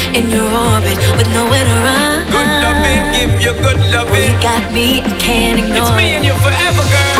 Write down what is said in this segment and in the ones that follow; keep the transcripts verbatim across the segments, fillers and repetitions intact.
in your orbit with nowhere to run. Good loving, give you good loving. You got me, I can't ignore it. It's me and you forever, girl.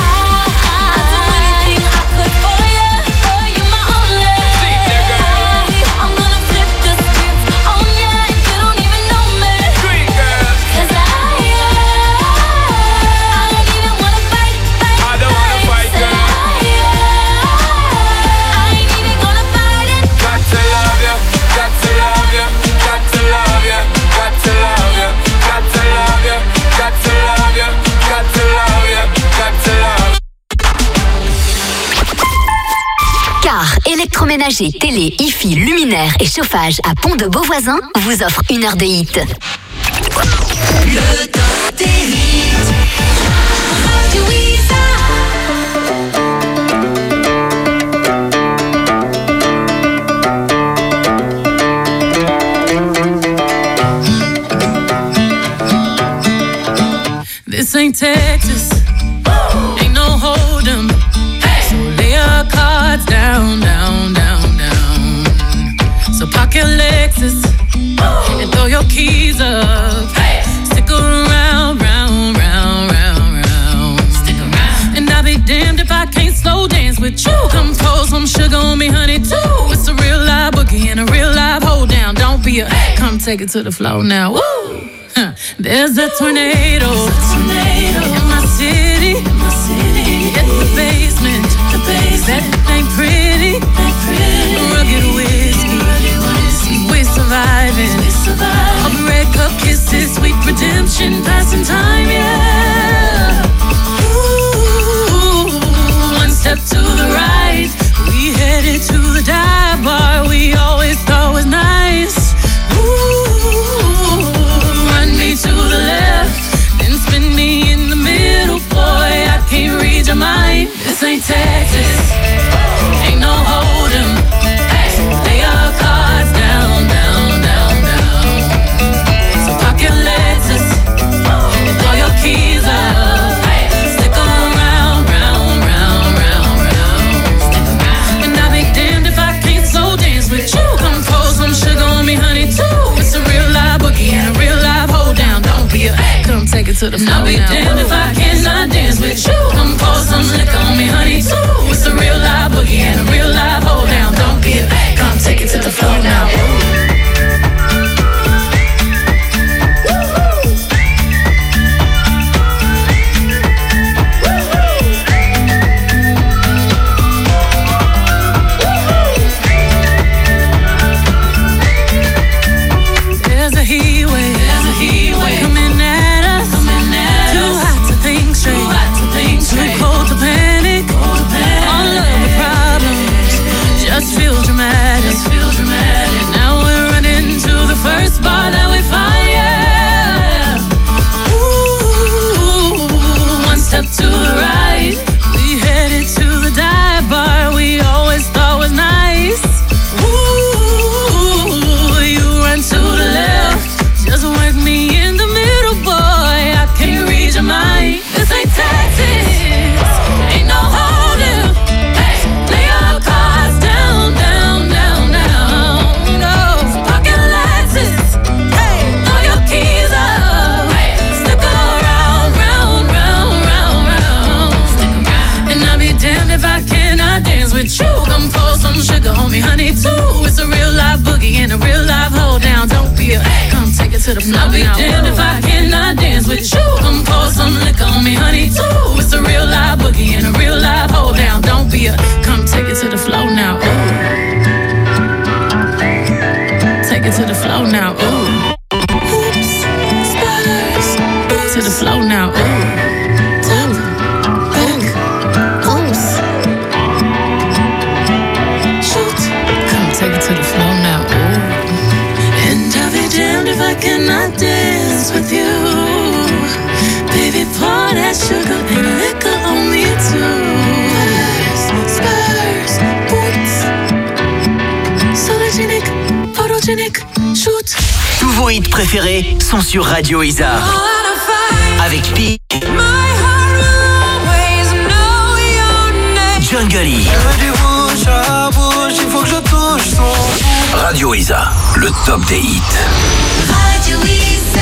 Électroménager, télé, hi-fi, luminaire et chauffage à Pont-de-Beauvoisin vous offre une heure de hit. Le top des hits. Radio Isa. This ain't Texas. Ain't no hold'em. So lay your cards down, down, down, down. So park your Lexus and throw your keys up. Stick around, round, round, round, round. Stick around. And I'll be damned if I can't slow dance with you. Come pour some sugar on me, honey, too. It's a real live boogie and a real live hold down. Don't be a come take it to the floor now. Woo! Huh. There's a tornado, There's a tornado in my city, in my city. In the basement, the basement. That ain't pretty, ain't pretty. Rugged whiskey, rugged whiskey. We surviving, we surviving. All the red cup kisses, sweet redemption, passing time, yeah. Ooh, one step to the right, we headed to the dive bar we always thought was nice. To the left, then spin me in the middle, boy, I can't read your mind. This ain't Texas, ain't no hold'em. Lay your cards down, down, down, down. So park your Lexus and throw your keys up. Stick around, round, round, round, round. And I'll be damned if I can't slow dance with you. Come pour some sugar on me, honey, too. It's a real live boogie and a real live hold down. Come take it to the floor now. I'll be damned if I cannot dance with you. Come pour some liquor on me, honey, too. It's a real live boogie and a real live hold down. Don't be a come take it to the floor now. There's a heat wave, there's a heat wave coming at us, coming at too us. Hot to think straight, too hot to think straight. Too cold to panic, cold to panic. All of the problems just feel dramatic, just feel dramatic. Now we're running to the first bar that we find, yeah. Ooh, one step to the right, we headed to the dive bar we always thought was nice. Ooh, you run to the left, just work me in the middle, boy, I can't read your mind. This ain't Texas, ain't no hold'em. Hey, lay your cards down, down, down, down. No, so park your Lexus, hey, throw your keys up. Hey, stick around, round, round, round, round. Stick around. And I'll be damned if I cannot dance with you. Come pour some sugar on me, honey, too. It's a real live boogie and a real live hold down. Don't be a come take it to the floor. I'll be damned if I cannot dance with you. Come pour some liquor on me, honey, too. It's a real live boogie and a real live hold down. Don't be a come take it to the floor now. Ooh. Take it to the floor now. Ooh. Oops, spurs, to the floor now. Ooh. To the floor now, ooh. And I'll be damned if I cannot dance with you. Baby, pour that sugar and liquor on me too. Spurs, spurs, boots. Sologenic, photogenic, shoot. Tous vos hits préférés sont sur Radio Isa. Avec P. Jungle. Bouge à bouche, il faut que je touche son Radio Isa, le top des hits. Radio Isa.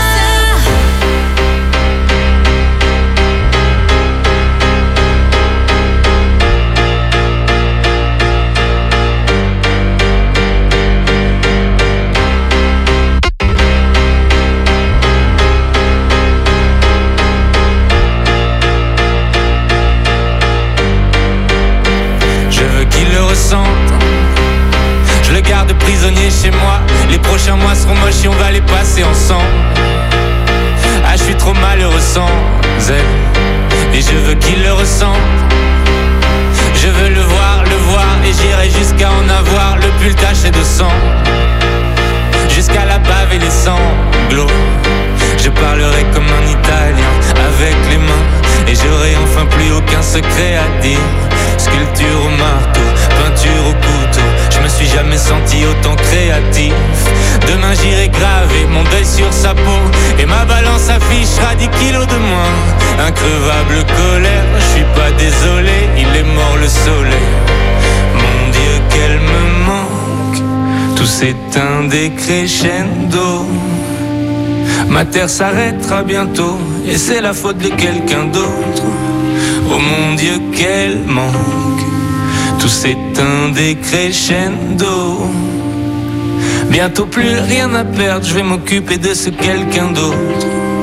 Je veux qu'il le ressente. Je le garde prisonnier chez moi. Les prochains mois seront moches et on va les passer ensemble. Ah, je suis trop malheureux sans elle. Et je veux qu'il le ressente. Je veux le voir, le voir. Et j'irai jusqu'à en avoir le pull taché de sang. Jusqu'à la bave et les sanglots. Je parlerai comme un Italien avec les mains. Et j'aurai enfin plus aucun secret à dire. Sculpture au marteau, peinture au couteau. Je me suis jamais senti autant créatif. Demain j'irai graver mon deuil sur sa peau. Et ma balance affichera dix kilos de moins. Increvable colère, je suis pas désolé. Il est mort le soleil. Mon Dieu qu'elle me manque. Tout s'éteint des crescendo. Ma terre s'arrêtera bientôt. Et c'est la faute de quelqu'un d'autre. Oh mon Dieu qu'elle manque. Tout s'éteint des crescendo. Bientôt plus rien à perdre. Je vais m'occuper de ce quelqu'un d'autre.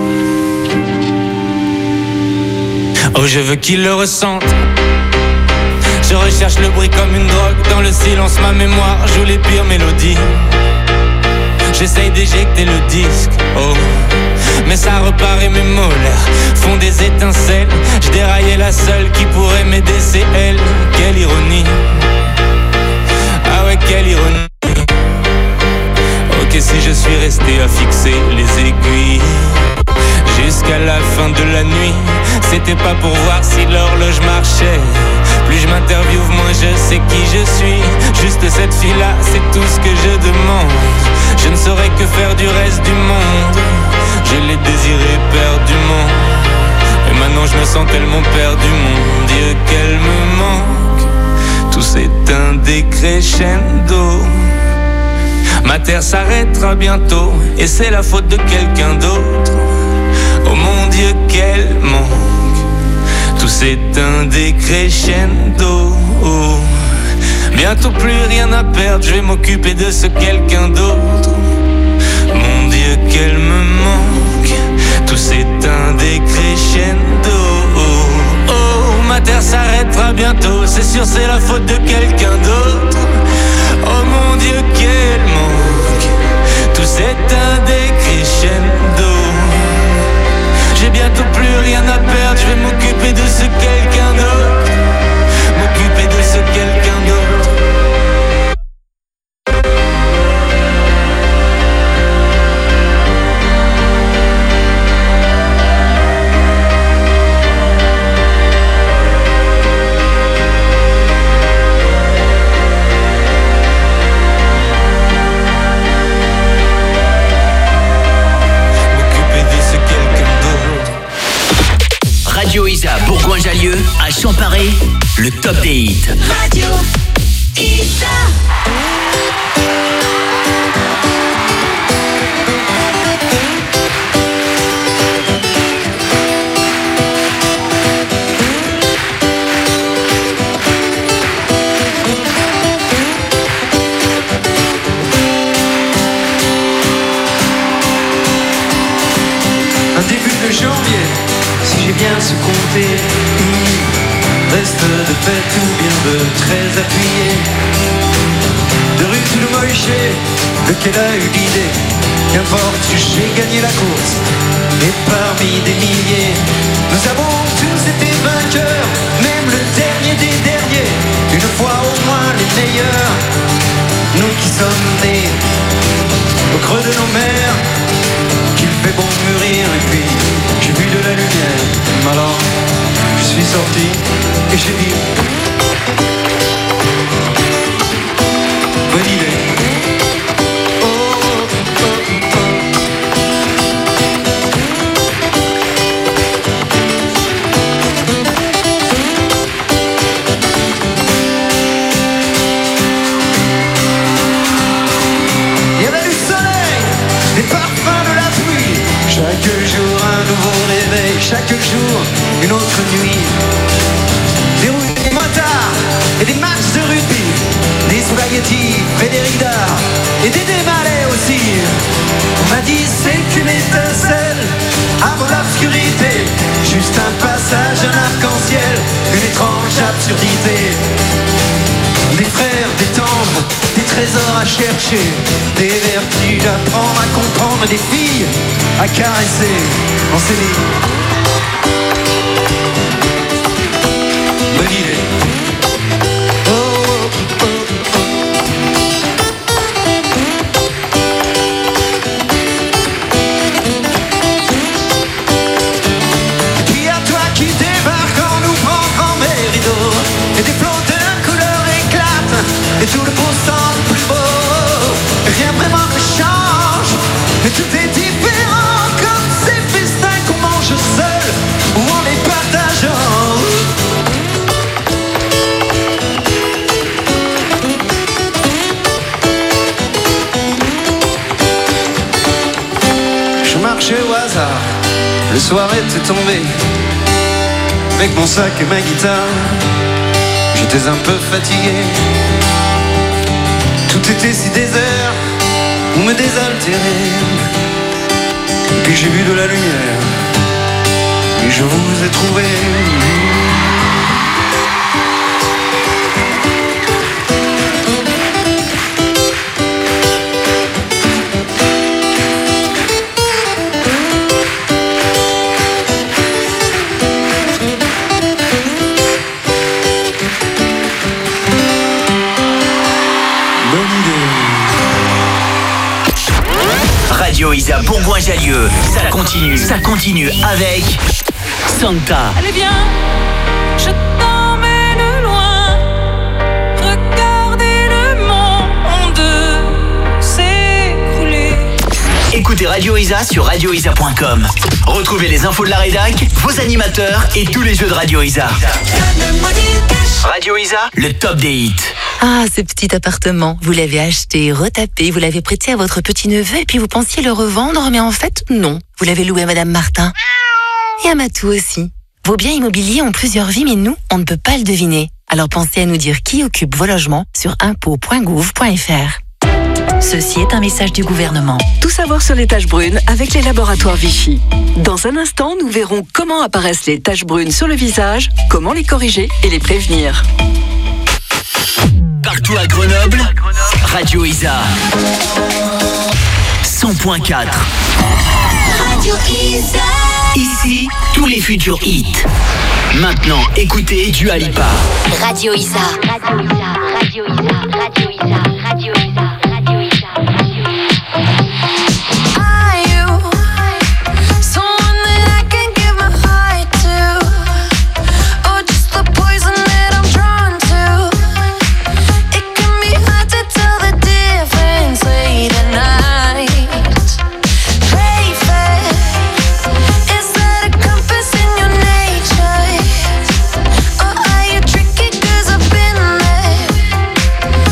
Oh je veux qu'il le ressente. Je recherche le bruit comme une drogue. Dans le silence ma mémoire joue les pires mélodies. J'essaye d'éjecter le disque, oh. Mais ça repart et mes molaires font des étincelles. Je déraillais la seule qui pourrait m'aider, c'est elle. Quelle ironie. Ah ouais, quelle ironie. Ok, si je suis resté à fixer les aiguilles jusqu'à la fin de la nuit, c'était pas pour voir si l'horloge marchait. Plus je m'interviewe, moins je sais qui je suis. Juste cette fille-là, c'est tout ce que je demande. Je ne saurais que faire du reste du monde. Je l'ai désiré perdument. Et maintenant je me sens tellement perdu, mon Dieu qu'elle me manque. Tout s'éteint des crescendo. Ma terre s'arrêtera bientôt. Et c'est la faute de quelqu'un d'autre. Oh mon Dieu qu'elle manque. Tout s'éteint des crescendo. Oh. Bientôt plus rien à perdre. Je vais m'occuper de ce quelqu'un d'autre. Mon Dieu qu'elle me manque. Tout s'éteint des crescendo. Oh, oh, ma terre s'arrêtera bientôt. C'est sûr c'est la faute de quelqu'un d'autre. Oh mon Dieu qu'elle manque. Tout s'éteint des crescendo. J'ai bientôt plus rien à perdre. Je vais m'occuper de ce quelqu'un d'autre. M'occuper de ce quelqu'un d'autre. Radio Isa, Bourgoin-Jallieu, à Champaret, le top des hits. Radio Isa. Un début de janvier, si j'ai bien su compter, il reste de fête ou bien de très appuyé. De Ruth ou de Moïse, lequel a eu l'idée? Qu'importe, j'ai gagné la course. Et parmi des milliers, nous avons tous été vainqueurs, même le dernier des derniers. Une fois au moins les meilleurs. Nous qui sommes nés au creux de nos mers, qu'il fait bon mûrir et puis j'ai vu de la lumière. Alors je suis sorti et j'ai dit bonne idée. Oh, oh, oh. une autre nuit. Des roues, des motards et des matchs de rugby, des spaghettis, Frédéric Dard et des démalais aussi. On m'a dit c'est qu'une étincelle avant l'obscurité, juste un passage, un arc-en-ciel, une étrange absurdité. Des frères, des tendres, des trésors à chercher, des vertiges à prendre, à comprendre, des filles à caresser. On s'est dit bonne idée. Oh, oh, oh, oh. Et puis à toi qui débarque en ouvrant grand mes rideaux, et des flots de couleur éclatent, et tout le beau semble plus beau. Rien vraiment ne change, mais tout est différent, comme ces festins qu'on mange seul ou en les partageant. Je marchais au hasard, le soir était tombé, avec mon sac et ma guitare. J'étais un peu fatigué, tout était si désert, où me désaltérer. Et puis j'ai vu de la lumière, et je vous ai trouvé. Radio Isa Bourgoin-Jallieu, ça continue, ça continue avec Santa. Allez viens, je t'emmène loin. Regardez le monde s'écrouler. Écoutez Radio Isa sur radio isa point com. Retrouvez les infos de la rédac, vos animateurs et tous les jeux de Radio Isa. Radio Isa, le top des hits. Ah, ce petit appartement, vous l'avez acheté, retapé, vous l'avez prêté à votre petit-neveu et puis vous pensiez le revendre, mais en fait, non. Vous l'avez loué à Madame Martin. Et à Matou aussi. Vos biens immobiliers ont plusieurs vies, mais nous, on ne peut pas le deviner. Alors pensez à nous dire qui occupe vos logements sur impôts point gouv point fr. Ceci est un message du gouvernement. Tout savoir sur les taches brunes avec les laboratoires Vichy. Dans un instant, nous verrons comment apparaissent les taches brunes sur le visage, comment les corriger et les prévenir. Partout à Grenoble, Radio Isa cent point quatre. Radio Isa. Ici, tous les futurs hits. Maintenant, écoutez Dua Lipa. Radio Isa. Radio Isa. Radio Isa. Radio Isa. Radio Isa. Radio Isa. Are you someone that I can give my heart to, or just the poison that I'm drawn to? It can be hard to tell the difference late at night. Pray fast, is that a compass in your nature, or are you tricky 'cause I've been there?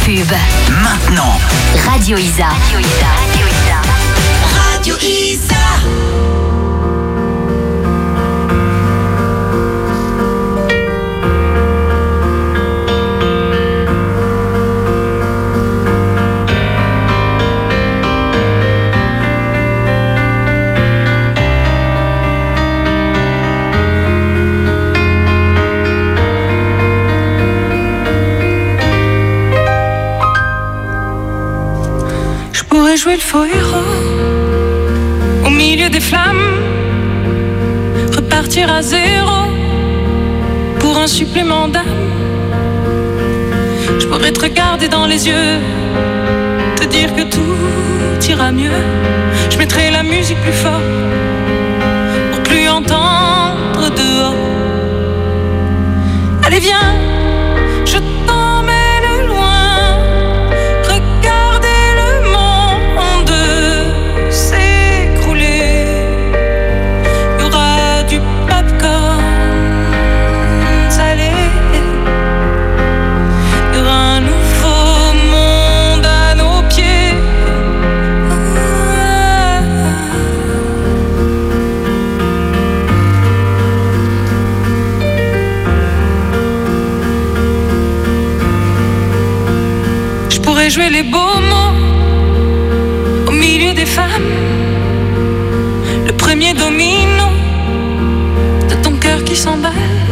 pub. Maintenant. Radio Isa. Radio Isa. Radio Isa. Radio Isa. Jouer le faux héros au milieu des flammes, repartir à zéro pour un supplément d'âme. Je pourrais te regarder dans les yeux, te dire que tout ira mieux. Je mettrai la musique plus fort pour plus entendre dehors. Allez viens, je t'emmène loin. Jouer les beaux mots au milieu des femmes, le premier domino de ton cœur qui s'emballe.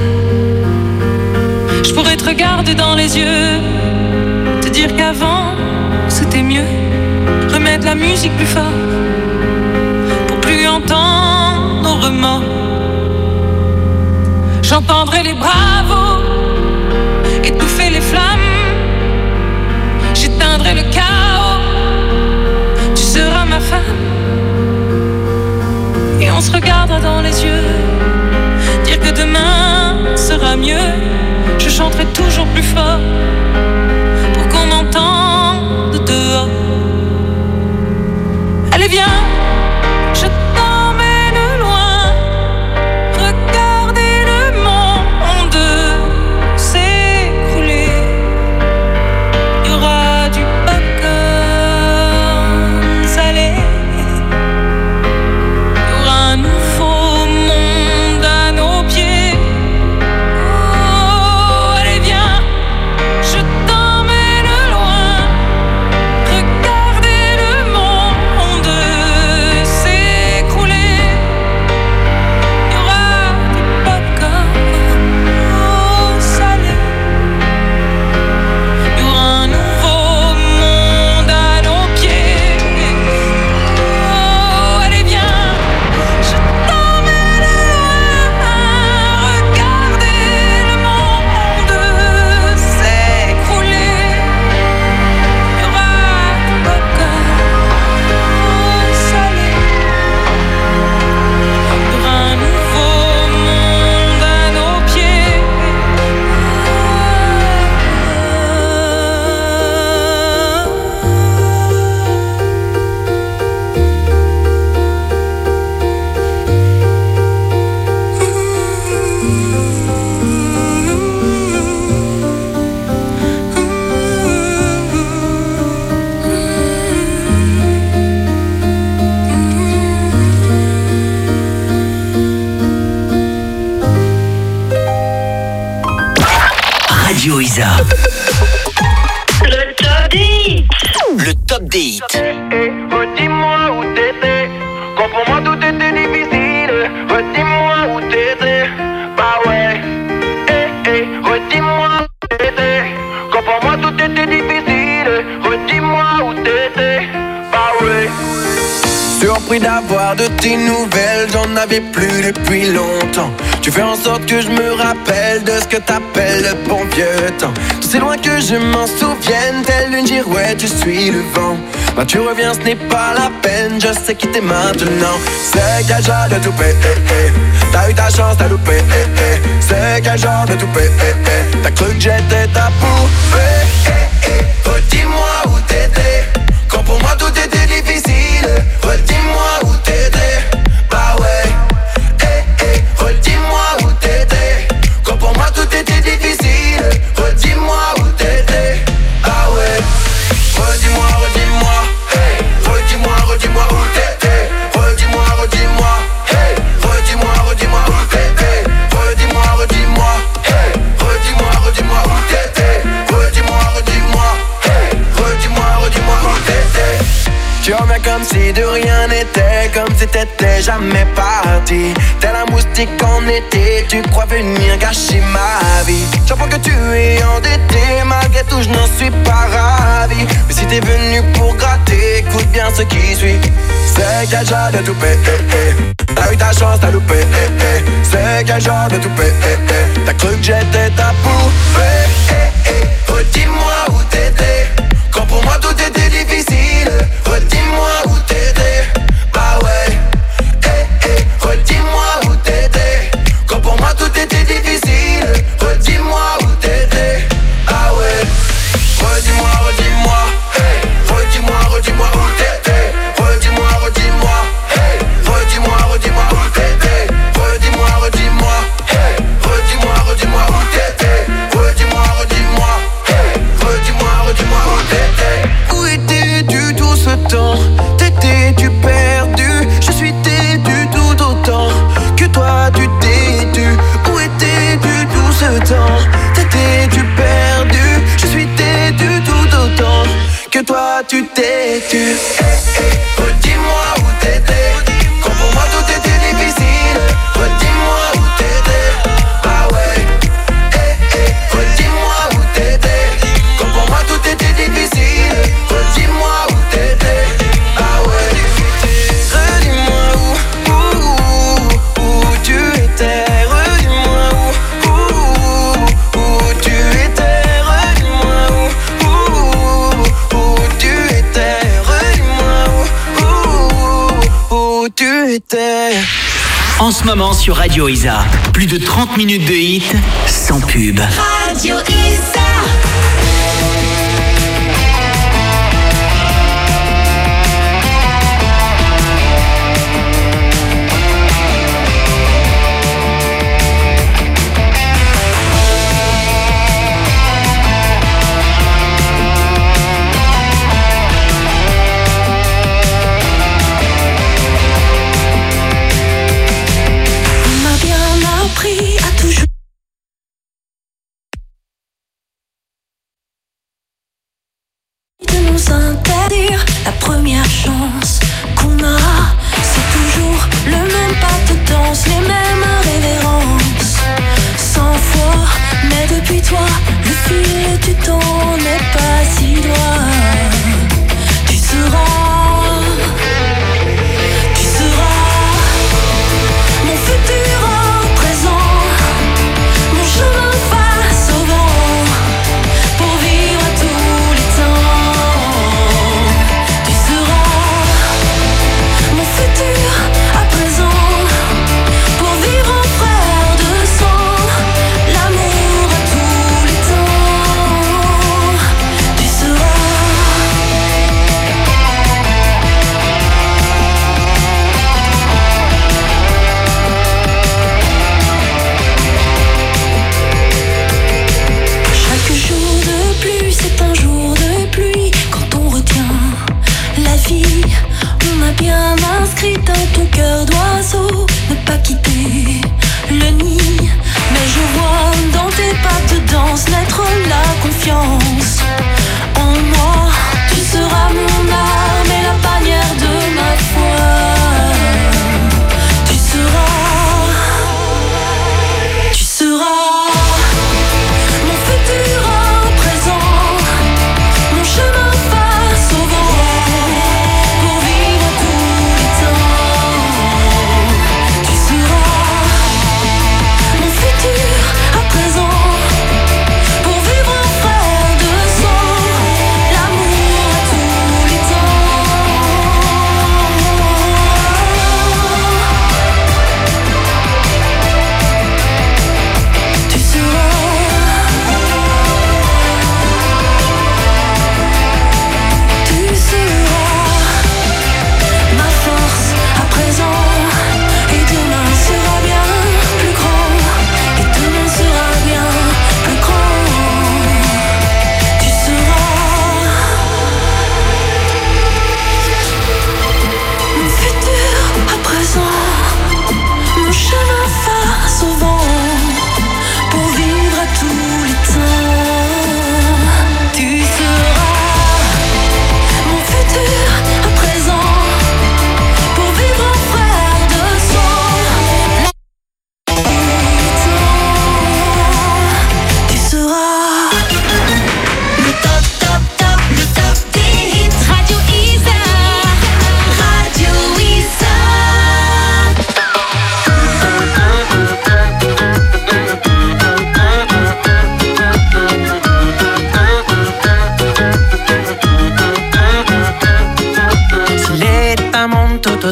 Je pourrais te regarder dans les yeux, te dire qu'avant c'était mieux, remettre la musique plus fort pour plus entendre nos remords. J'entendrai les bravos étouffer les flammes. J'éteindrai le chaos, tu seras ma femme. Et on se regardera dans les yeux, dire que demain sera mieux. Je chanterai toujours plus fort pour qu'on m'entende dehors. Allez viens, je t'emmène loin. Regardez le monde s'écrouler. Il y aura du popcorn salé. Il y aura un nouveau monde à nos pieds. Oh, allez viens, je t'emmène loin. Regardez le monde s'écrouler. Il y aura du popcorn salé. Il y aura un nouveau monde à nos pieds. Oh, allez viens, je t'emmène loin. Regardez le monde s'écrouler. Il y aura du popcorn salé. Il y aura un nouveau monde à nos pieds. Radio Isa. Le top des hits. Le top des hits. Redis-moi où t'étais. Quand pour moi tout était difficile. Redis-moi où t'étais. Bah ouais. Eh eh. Redis-moi où t'étais. Quand pour moi tout était difficile. Redis-moi où t'étais. Bah ouais. Surpris d'avoir de tes nouvelles, j'en avais plus depuis longtemps. Tu fais en sorte que je me rappelle de ce que t'appelles le bon vieux temps. Tout c'est loin que je m'en souvienne, telle une girouette, je suis le vent. Bah tu reviens, ce n'est pas la peine, je sais quitter maintenant. C'est quel genre de toupet, eh, eh. T'as eu ta chance, t'as loupé, eh, eh. C'est quel genre de toupet, eh, eh. T'as cru que j'étais ta poupée, eh, eh. Redis-moi où t'étais. Quand pour moi tout était difficile. Redis-moi où t'étais. Bah ouais. Eh eh. Redis-moi où t'étais. Quand pour moi tout était difficile. Redis-moi où t'étais. Bah ouais. si de rien n'était, comme si t'étais jamais parti. T'es la moustique en été, tu crois venir gâcher ma vie. J'apprends que tu es endetté, malgré tout je n'en suis pas ravi. Mais si t'es venu pour gratter, écoute bien ce qui suit. C'est quel genre de toupet, eh, eh. T'as eu ta chance, t'as loupé, eh, eh. C'est quel genre de toupet, eh, eh. T'as cru que j'étais ta poupée, eh, eh. Redis-moi où t'étais, quand pour moi tout était difficile. Redis-moi où t'étais, bah ouais, eh, eh. Redis-moi où t'étais, quand pour moi tout était difficile. Redis-moi où t'étais, ah ouais. Redis-moi, redis-moi, hey. Redis-moi, redis-moi où t'étais. Redis-moi, redis-moi, hey. Redis-moi, redis-moi où t'étais. Redis-moi, redis-moi, hey. Redis-moi, redis-moi où t'étais. Redis-moi, redis-moi, hey. Redis-moi, redis-moi où t'étais. Où étais-tu tout ce temps? T'étais-tu perdu? Je suis têtu tout autant que toi tu t'es tu. Où étais-tu tout ce temps? T'étais-tu perdu? Je suis têtu tout autant que toi tu t'es tu. Hey, hey, redis-moi où t'étais, quand pour moi tout était difficile. Redis-moi où t'étais, bah ouais. Hey, hey, redis-moi où t'étais, quand pour moi tout était difficile. Redis-moi où t'étais, bah ouais. Redis-moi où, où, où tu étais. Redis-moi où, où, où tu étais. Redis-moi où, où, où tu étais. Redis-moi où, où, où tu étais. En ce moment sur Radio Isa, plus de trente minutes de hits sans pub. Radio Isa. Appris à toujours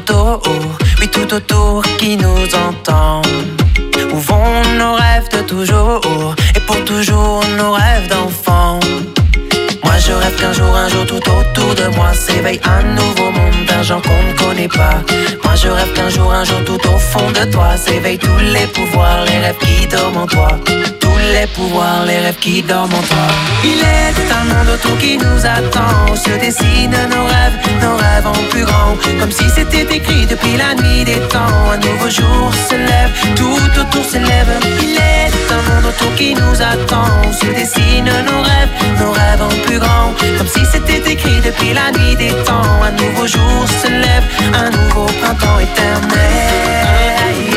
autour, oui tout autour qui nous entend. Où vont nos rêves de toujours, et pour toujours nos rêves d'enfant. Moi je rêve qu'un jour, un jour tout autour de moi s'éveille un nouveau monde d'un genre qu'on ne connaît pas. Moi je rêve qu'un jour, un jour tout au fond de toi s'éveillent tous les pouvoirs, les rêves qui dorment en toi. Tous les pouvoirs, les rêves qui dorment en toi. Il est un monde autour qui nous attend, où se dessinent nos rêves, nos rêves en plus grand. Comme si c'était écrit depuis la nuit des temps. Un nouveau jour se lève, tout autour s'élève. Il est un monde autour qui nous attend, où se dessinent nos rêves, nos rêves en plus grand. Comme si c'était écrit depuis la nuit des temps. Un nouveau jour se lève, un nouveau printemps éternel.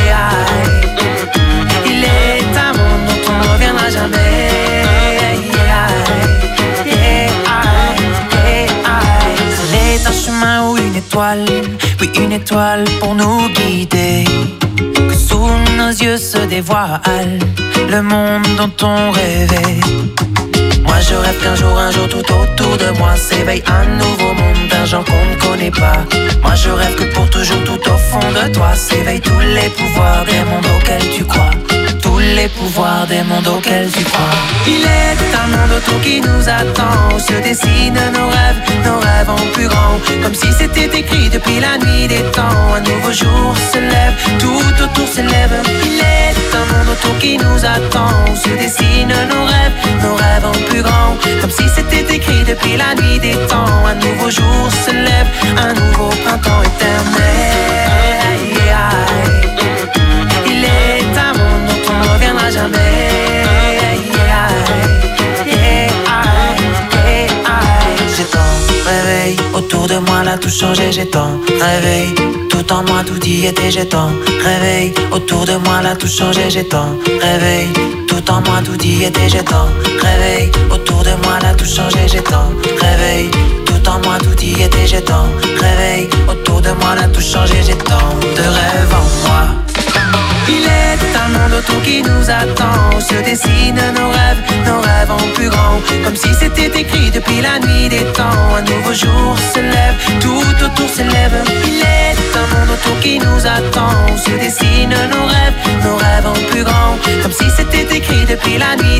Il est un monde dont on ne reviendra jamais. C'est un chemin ou une étoile, oui une étoile pour nous guider. Que sous nos yeux se dévoile le monde dont on rêvait. Moi je rêve qu'un jour, un jour tout autour de moi s'éveille un nouveau monde d'un genre qu'on ne connaît pas. Moi je rêve que pour toujours tout au fond de toi s'éveillent tous les pouvoirs des mondes auxquels tu crois. Tous les pouvoirs des mondes auxquels tu crois. Il est un monde autour qui nous attend, où se dessinent nos rêves, nos rêves en plus grand. Comme si c'était écrit depuis la nuit des temps. Un nouveau jour se lève, tout autour s'élève. Il est un monde autour qui nous attend, où se dessinent nos rêves, nos rêves en plus grand. Comme si c'était écrit depuis la nuit des temps. Un nouveau jour se lève, un nouveau printemps éternel. Il est un monde dont on ne reviendra jamais. J'ai tant réveillé autour de moi, là tout changé. J'ai tant réveillé tout en moi, tout y était. J'ai tant réveillé autour de moi, là tout changé. J'ai tant réveillé tout en moi, tout y était. J'ai tant réveillé autour de moi, là tout changé. J'ai tant réveillé tout en moi, tout y était. J'ai tant réveillé autour de moi, là tout changé. J'ai tant de rêves en moi. Il est un monde autour qui nous attend, où se dessinent nos rêves, nos rêves en plus grand. Comme si c'était écrit depuis la nuit des temps. Un nouveau jour se lève, tout autour s'élève. Il est un monde autour qui nous attend, où se dessinent nos rêves, nos rêves en plus grand. Comme si c'était écrit depuis la nuit.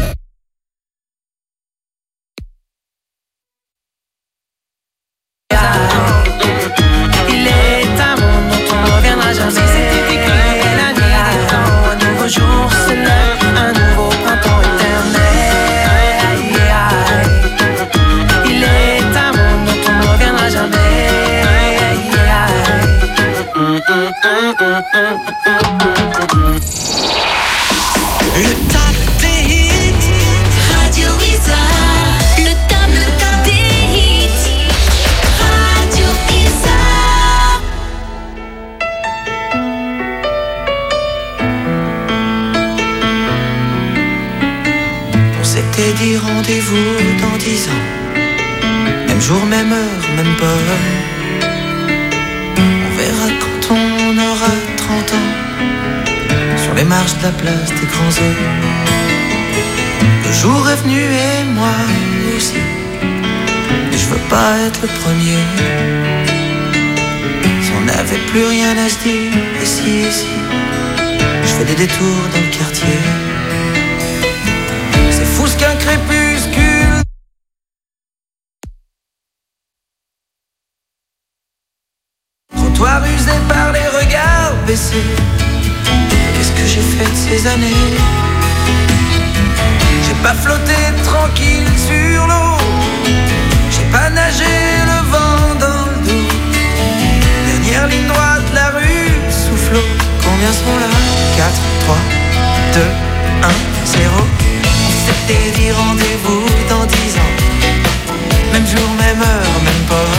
Il est un monde dont on ne reviendra jamais. Comme si c'était écrit depuis la nuit des temps. Un nouveau jour se lève, un nouveau printemps éternel. Il est un monde dont on ne reviendra jamais. Le top des hits, Radio Isa. Le top, le top des hits, Radio Isa. On s'était dit rendez-vous dans dix ans. Même jour, même heure, même pomme. On verra quand on aura trente ans. Sur les marches de la place des grands hommes. Le jour est venu et moi aussi. Et je veux pas être le premier. Si on n'avait plus rien à se dire. Et si, et si je fais des détours dans le quartier. C'est fou ce qu'un crépuscule. Trottoir usé par les regards baissés. Qu'est-ce que j'ai fait de ces années? J'ai pas flotté tranquille sur l'eau. J'ai pas nagé le vent dans le dos. Dernière ligne droite, la rue souffle l'eau. Combien sont là? quatre, trois, deux, un, zéro. On s'était dit rendez-vous dans dix ans. Même jour, même heure, même pas.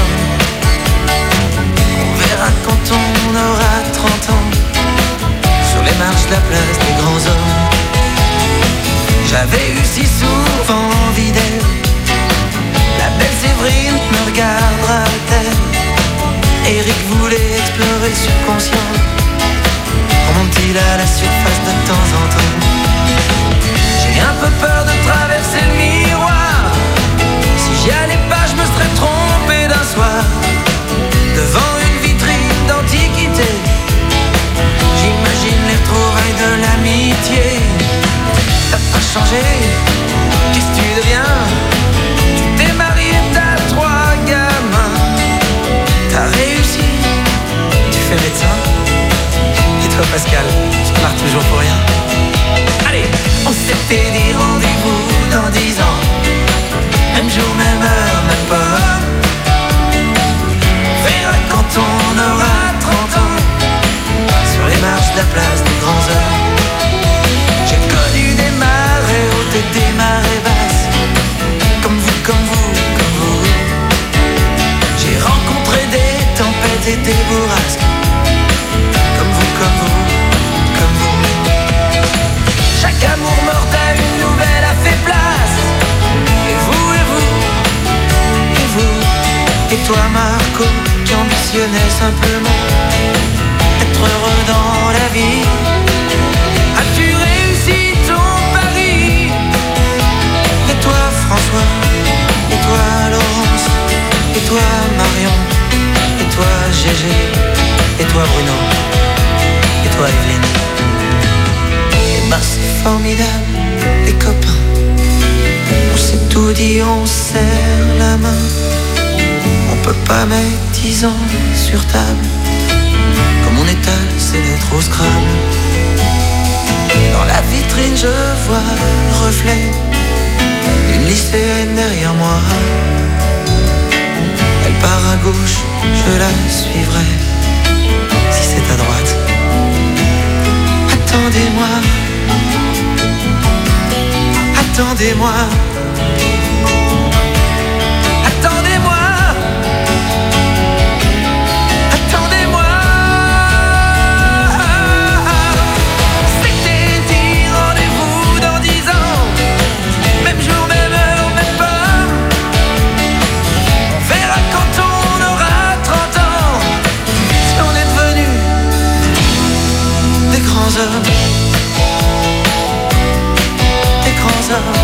On verra quand on aura trente ans. Sur les marches de la place des grands hommes. J'avais eu si souvent envie d'elle. La belle Séverine me regardera-t-elle? Eric voulait explorer le subconscient. Remonte-t-il à la surface de temps en temps? J'ai un peu peur de traverser le miroir. Si j'y allais pas, je me serais trompé d'un soir. Devant une vitrine d'antiquité. changé. Qu'est-ce que tu deviens? Tu t'es marié, t'as trois gamins. T'as réussi, tu fais médecin. Et toi Pascal, tu pars toujours pour rien. Allez, on s'était dit rendez-vous dans dix ans. Même jour, même heure, même pas. On verra quand on aura trente ans. Sur les marches de la place des grands hommes. J'ai connu des marées hautes et des marées basses. Comme vous, comme vous, comme vous. J'ai rencontré des tempêtes et des bourrasques. Comme vous, comme vous, comme vous. Chaque amour mort à une nouvelle a fait place. Et vous, et vous, et vous. Et toi Marco, qui ambitionnais simplement être heureux dans la vie. As-tu réussi ton pari? Et toi François, et toi Laurence, et toi Marion, et toi Gégé, et toi Bruno, et toi Evelyne. Et ben c'est formidable, les copains. On s'est tout dit, on serre la main. On peut pas mettre dix ans sur table. Comme on étale ses lettres au Scrabble. Dans la vitrine je vois le reflet d'une lycéenne derrière moi. Elle part à gauche, je la suivrai. Si c'est à droite, attendez-moi. Attendez-moi. Attendez-moi. Attendez-moi. C'était dit rendez-vous dans dix ans. Même jour, même heure, même pomme. On verra quand on aura trente ans. Si on est devenus des grands hommes. Des grands hommes.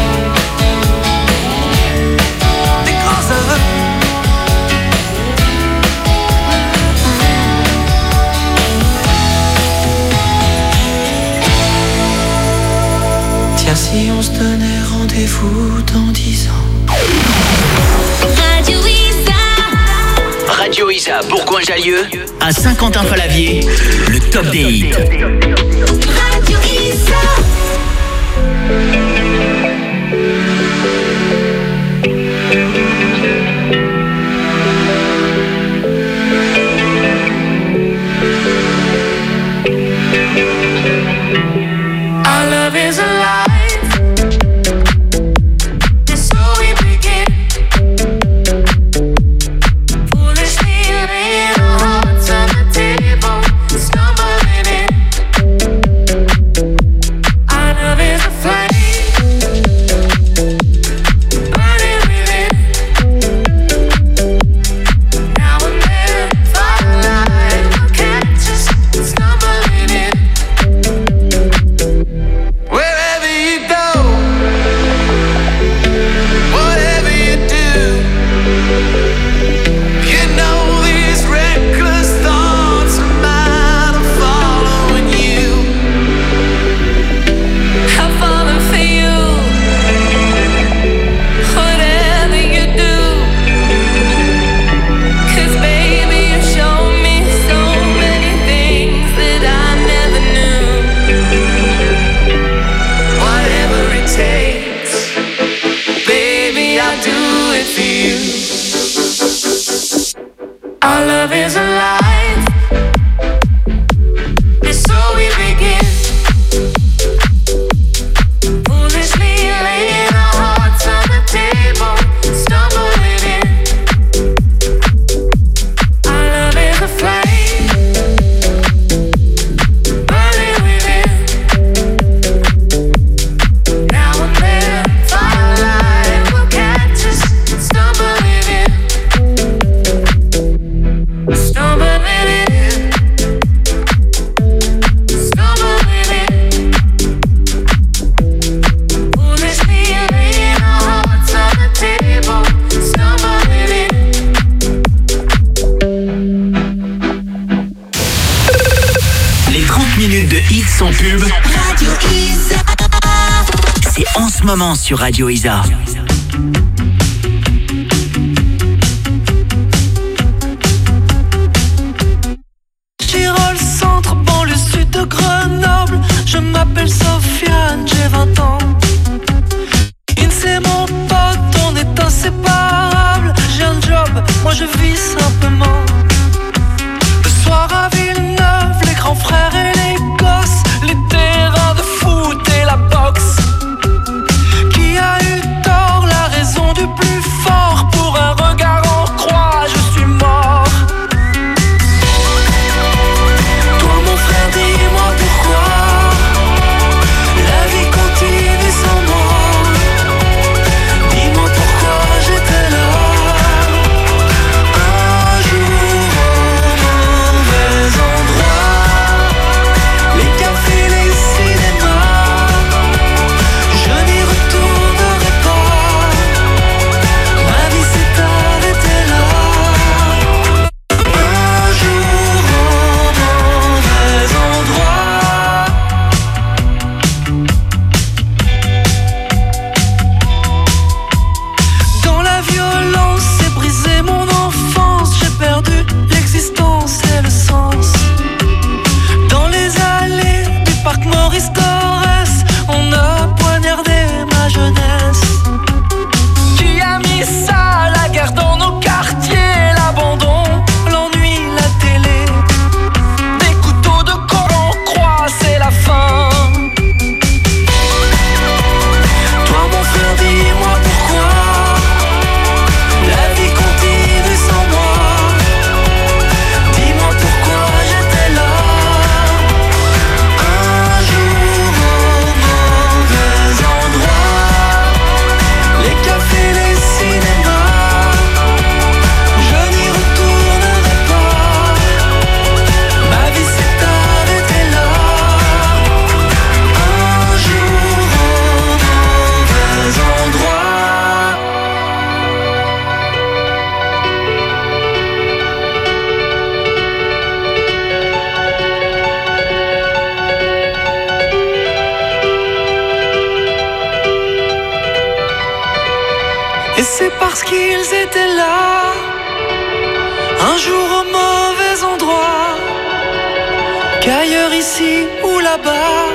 Des grands hommes. Tiens, si on se donnait rendez-vous dans dix ans. Radio Isa. Radio Isa, Bourgoin-Jallieu, à Saint-Quentin-Fallavier, le top des hits. Radio Isa. Our love is alive. It's so we begin. Foolishly laying our hearts on the table, stumbling in. Our love is a flame, burning within. Now and then, firelight will catch us stumbling in. Wherever you go, whatever you do, you know these reckless thoughts are mine, I'm following you. I'm falling for you. Whatever you do, 'cause baby you show me so many things that I never knew. Whatever it takes, baby, I'll do it for you. Our love is alive. And so we begin. Foolishly laying our hearts on the table, stumbling in. Our love is a flame, burning within. Now and then, firelight will catch us stumbling in. Stumbling in. Stumbling in. Foolishly laying our hearts on the table, stumbling in. Les trente minutes de hits sans pub, Radio Isa. c'est en ce moment sur Radio Isa. Girol centre, banlieue sud de Grenoble. Je m'appelle Sofiane, j'ai vingt ans. In c'est mon pote, on est inséparables. J'ai un job, moi je vis simplement. Le soir à Villeneuve, les grands frères et les gosses, les terrains de foot et la boxe. Qui a eu tort, la raison du plus fort? Pour un regard en croix, je suis mort. Toi mon frère, dis-moi pourquoi la vie continue sans moi. Dis-moi pourquoi j'étais là un jour au mauvais endroit. Les cafés, les cinémas, je n'y retournerai pas. Ma vie s'est arrêtée là un jour au mauvais endroit. Dans la violence, c'est brisé mon enfance. J'ai perdu l'existence et le sens. Dans les allées du parc Maurice Torres, on a poignardé ma jeunesse. Qui a mis ça, la guerre dans nos quartiers? L'abandon, l'ennui, la télé. Des couteaux de Coran croix, c'est la fin. Toi mon frère, dis-moi pourquoi la vie continue sans moi. Dis-moi pourquoi j'étais là un jour au mauvais endroit. Les cafés, les cinémas, je n'y retournerai pas. Ma vie s'est arrêtée là un jour au mauvais endroit. Et c'est parce qu'ils étaient là un jour au mauvais endroit qu'ailleurs ici ou là-bas.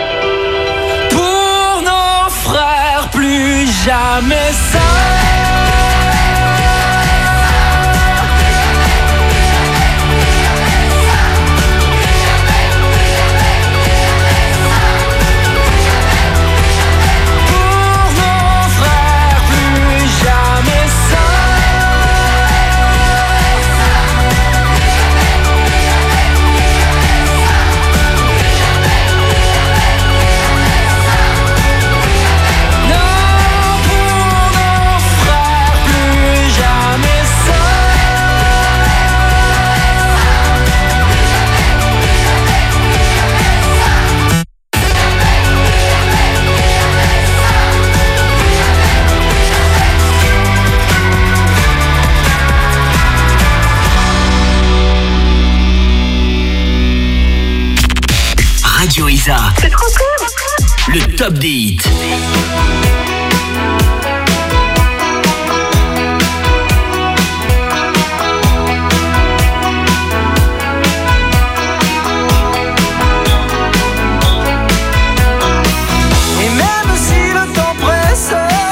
Pour nos frères, plus jamais ça. Pour nos frères, plus jamais ça. Non, pour nos frères, plus jamais ça. Radio Isa, C'est trop cool. le top des hits. Et même si le temps presse,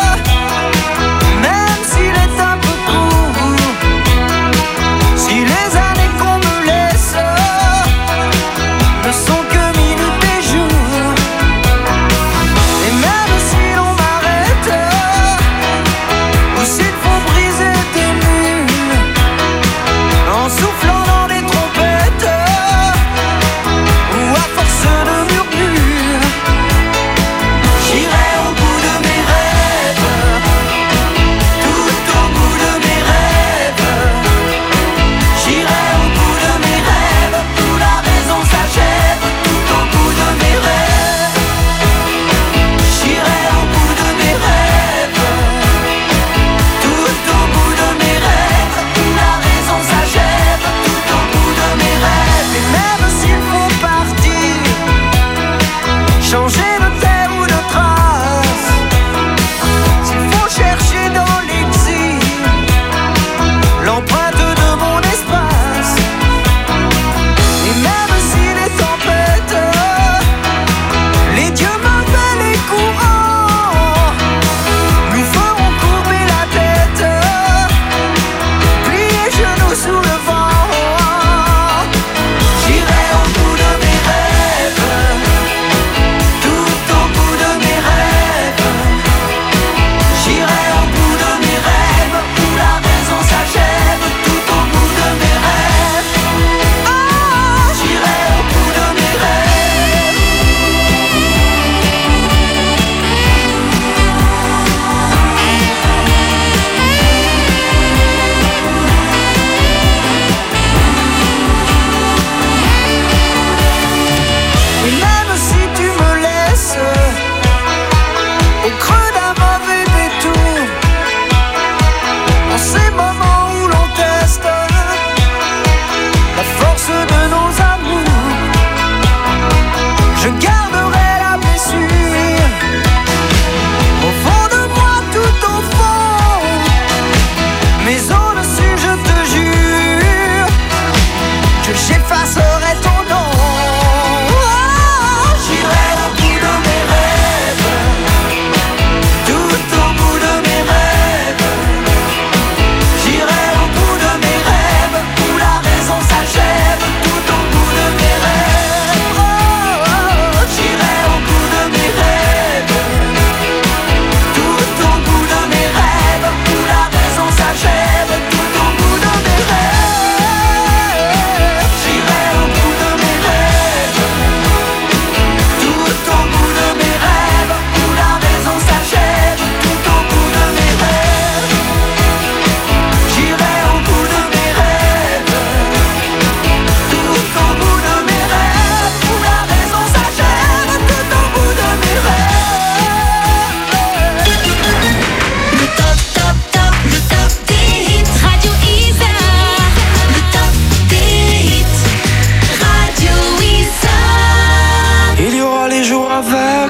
même s'il est un peu court, si les années qu'on me laisse ne sont que minutes et jours, et même si l'on m'arrête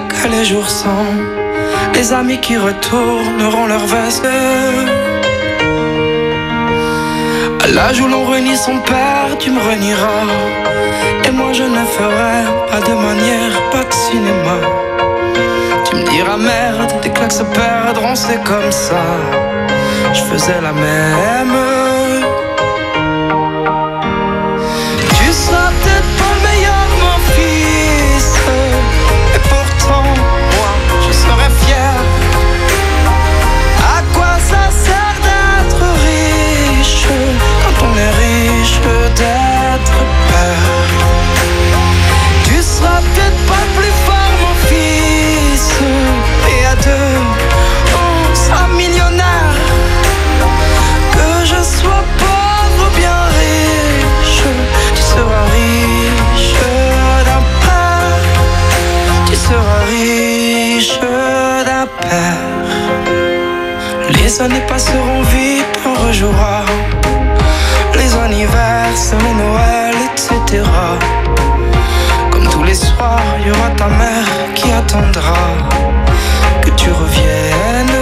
que les jours sont les amis qui retourneront leur veste. À l'âge où l'on renie son père, tu me renieras. Et moi je ne ferai pas de manière, pas de cinéma. Tu me diras merde, tes claques se perdront, c'est comme ça. Je faisais la même. Tu seras peut-être pas le meilleur, mon fils, et pourtant, moi, je serai fier. À quoi ça sert d'être riche quand on est riche d'être père? Tu seras peut-être pas plus fort, mon fils, et à deux, on sera millionnaire. Que je sois pauvre ou bien riche, tu seras riche d'un père. Tu seras riche d'un père. Les années passeront vite, on rejouera les anniversaires, les Noëls, et cetera. Comme tous les soirs, il y aura ta mère qui attendra que tu reviennes.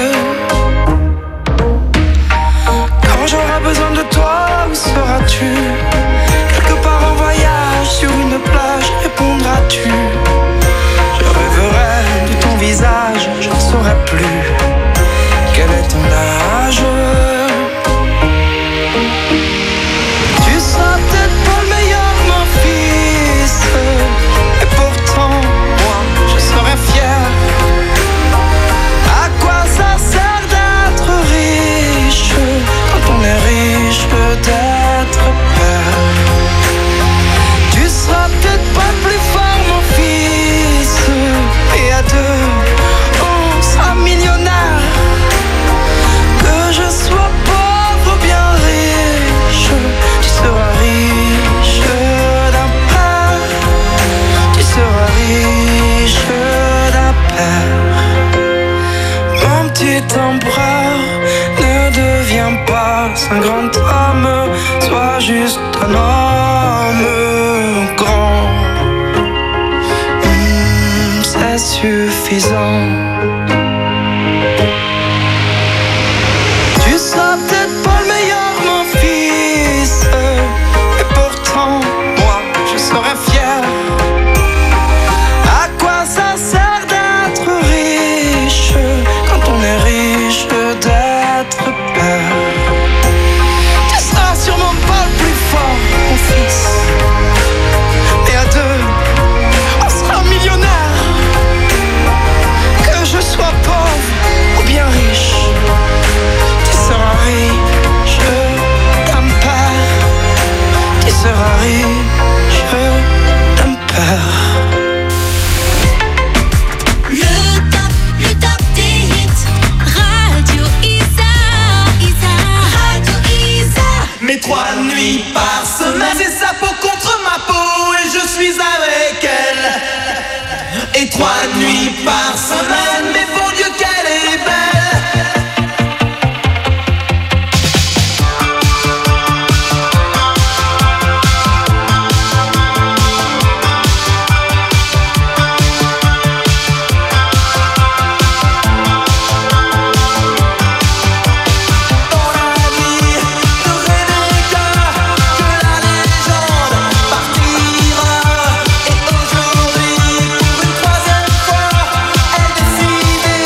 Quand j'aurai besoin de toi, où seras-tu? Quelque part en voyage, sur une plage, répondras-tu? Je rêverai de ton visage, je ne saurai plus quel est ton âge. Tu seras peut-être pas le meilleur, mon fils, et pourtant, moi, je serai fier. À quoi ça sert d'être riche quand on est riche d'être père? Tu seras peut-être pas plus fort, mon fils, et à deux, on sera millionnaire. Que je sois pauvre ou bien riche, tu seras riche d'un père. Tu seras riche d'un père. Mon petit empereur, ne deviens pas un grand homme, sois juste un homme grand. Hmm, c'est suffisant. Tu seras peut-être pas le meilleur, mon fils, et pourtant, moi, je serai fier. À quoi ça sert d'être riche quand on est riche d'être père? Tu seras sûrement pas le plus fort, mon fils, mais à deux, on sera millionnaire. Que je sois pauvre ou bien riche, tu seras riche d'un père. Tu seras riche d'un père. Le top, le top des hits. Radio Isa, Isa. Radio Isa. Mes trois nuits par semaine, c'est sa peau contre ma peau et je suis avec elle. Et trois nuits par semaine, mais bon Dieu qu'elle est belle. Dans la vie de Rebecca, que la légende partira. Et aujourd'hui, pour une troisième fois, elle décidait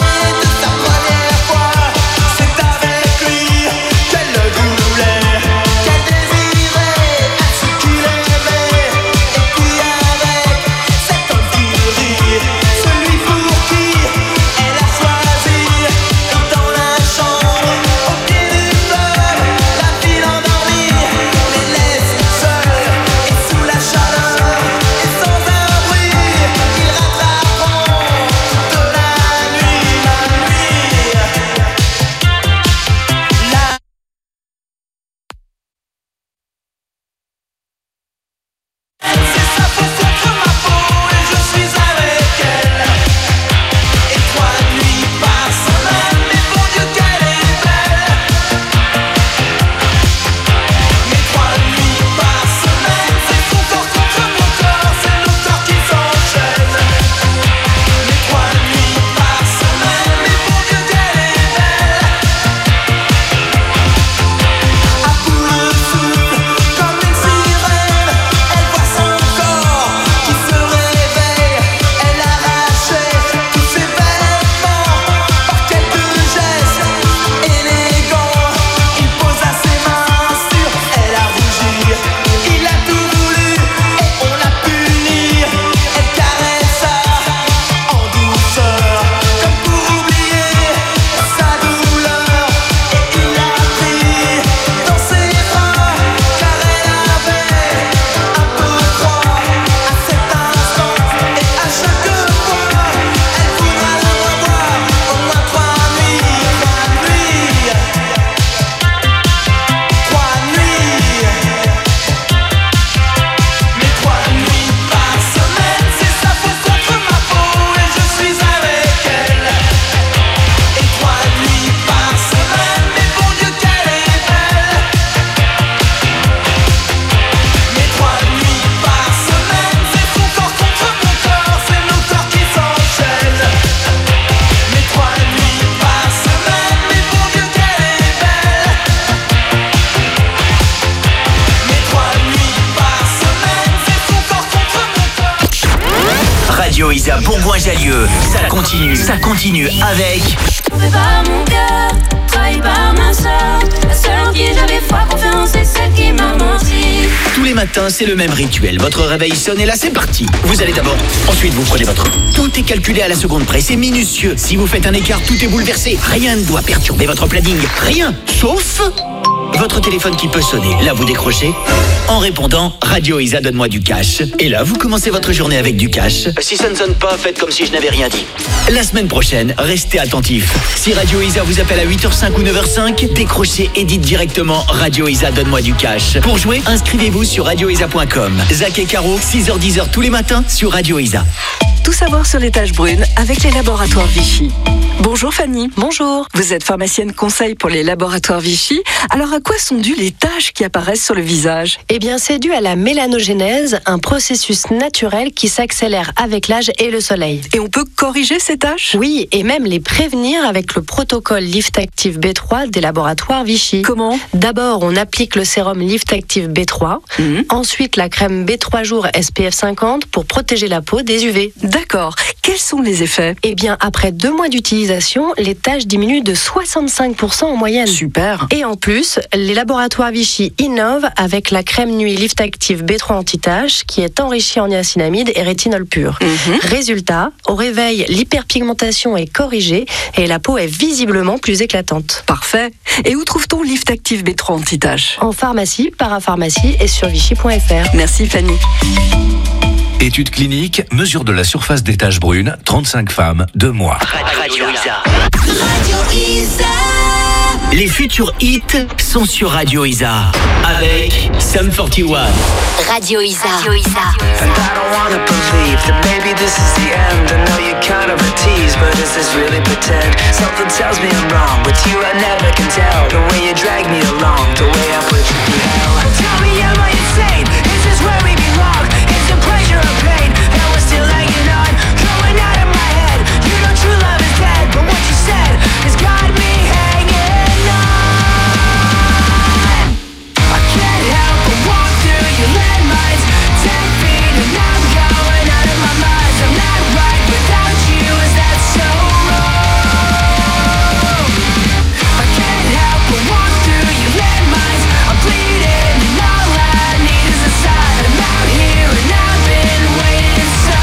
Isa Bourgoin-Jallieu. Ça continue, ça continue avec... Fait par mon cœur, trahi par ma soeur. La seule en qui j'avais foi, confiance, c'est celle qui m'a menti. Tous les matins, c'est le même rituel. Votre réveil sonne et là, c'est parti. Vous allez d'abord, ensuite vous prenez votre... Tout est calculé à la seconde près, c'est minutieux. Si vous faites un écart, tout est bouleversé. Rien ne doit perturber votre planning. Rien, sauf... votre téléphone qui peut sonner. Là, vous décrochez. En répondant, Radio Isa, donne-moi du cash. Et là, vous commencez votre journée avec du cash. Si ça ne sonne pas, faites comme si je n'avais rien dit. La semaine prochaine, restez attentifs. Si Radio Isa vous appelle à huit heures cinq ou neuf heures cinq, décrochez et dites directement Radio Isa, donne-moi du cash. Pour jouer, inscrivez-vous sur radio isa point com. Zach et Caro, six heures dix heures tous les matins sur Radio Isa. Tout savoir sur les taches brunes avec les laboratoires Vichy. Bonjour Fanny. Bonjour. Vous êtes pharmacienne conseil pour les laboratoires Vichy. Alors à quoi sont dues les taches qui apparaissent sur le visage? Eh bien c'est dû à la mélanogénèse, un processus naturel qui s'accélère avec l'âge et le soleil. Et on peut corriger ces taches? Oui, et même les prévenir avec le protocole Lift Active B trois des laboratoires Vichy. Comment? D'abord on applique le sérum Lift Active B trois, mmh. Ensuite la crème B trois jours S P F cinquante pour protéger la peau des U V. D'accord. Quels sont les effets? Eh bien, après deux mois d'utilisation, les taches diminuent de soixante-cinq pour cent en moyenne. Super. Et en plus, les laboratoires Vichy innovent avec la crème nuit Lift Active B trois anti-taches qui est enrichie en niacinamide et rétinol pur. Mm-hmm. Résultat, au réveil, l'hyperpigmentation est corrigée et la peau est visiblement plus éclatante. Parfait. Et où trouve-t-on Lift Active B trois anti-taches? En pharmacie, parapharmacie et sur vichy point f r. Merci Fanny. Étude clinique, mesure de la surface des taches brunes, trente-cinq femmes, deux mois. Radio Isa. Radio Isa. Les futurs hits sont sur Radio Isa avec Sum forty-one. Radio Isa. Radio Isa. And I don't wanna believe that maybe this is the end. I know you're kind of a tease, but is this really pretend? Something tells me I'm wrong. With you I never can tell. The way you drag me along, the way I put you through hell. Tell me, am I insane? Is this where we belong? Is it pleasure or pain? And we're still hanging on, going out of my head. You know true love is dead, but what you said has got me hanging on. I can't help but walk through your landmines. Ten feet and I'm going out of my mind. I'm not right without you, is that so wrong? I can't help but walk through your landmines. I'm bleeding and all I need is a sign. I'm out here and I've been waiting so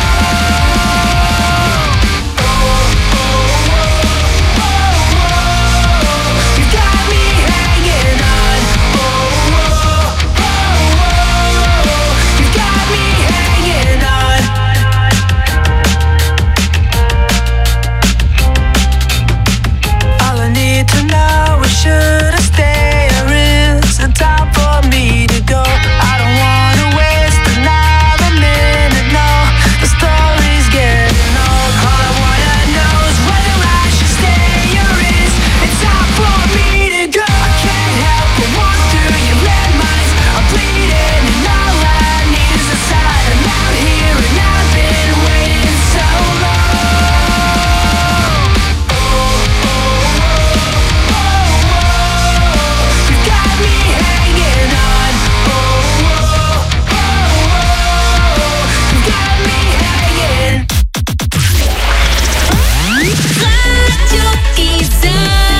long. Oh, oh, oh, oh, oh. You got me hanging on. Oh, oh, oh, oh. You got me hanging on. All I need to know is should I stay or is it time for me to go? I don't wanna waste another minute, no. The story's getting old. All I wanna know is whether I should stay or is it time for me to go? I can't help but walk through your landmines. I'm bleeding and all I need is a sign. I'm out here and I've been waiting so long. Oh, oh, oh, oh, oh. You got me hanging on. Oh, oh, oh, oh. You got me hanging. Radio Isa.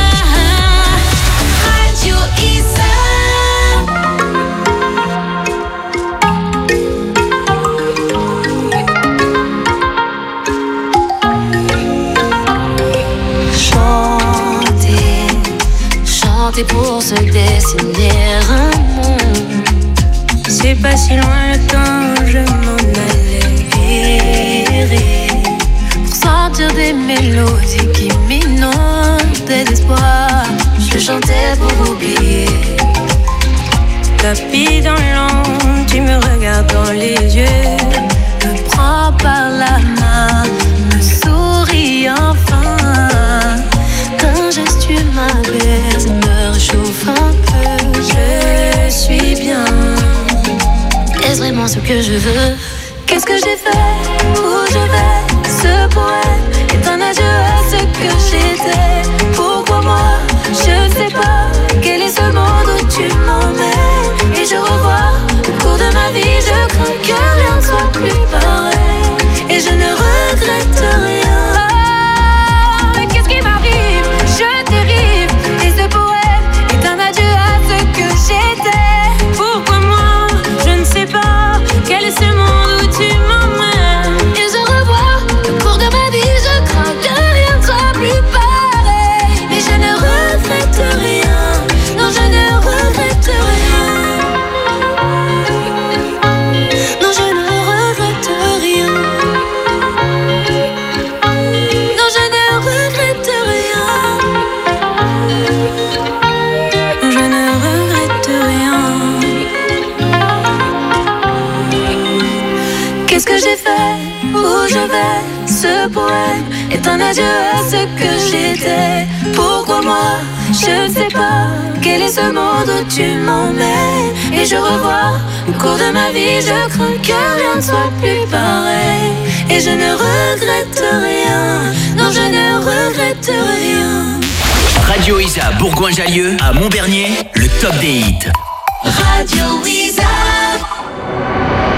Radio Isa. Chanter, chanter pour se dessiner un monde. C'est pas si loin le temps où je m'en allais errer. Pour sentir des mélodies qui m'inondaient d'espoir. Je chantais pour oublier. Tapis dans l'ombre, tu me regardes dans les yeux. Me prends par la main, me souris enfin. D'un geste tu m'abaisse, me réchauffe un peu. Je suis bien. Est-ce vraiment ce que je veux? Qu'est-ce que j'ai fait? Où je vais? Ce poème est un adieu à ce que j'étais. Pourquoi moi? Je ne sais pas. Quel est ce monde où tu m'emmènes? Et je revois au cours de ma vie, je crains que rien ne soit plus pareil. Et je ne Ce poème est un adieu à ce que j'étais. Pourquoi moi? Je ne sais pas. Quel est ce monde où tu m'emmènes? Et je revois au cours de ma vie, je crains que rien ne soit plus pareil. Et je ne regrette rien. Non, je ne regrette rien. Radio Isa Bourgoin-Jallieu à Montbernier, le top des hits. Radio Isa.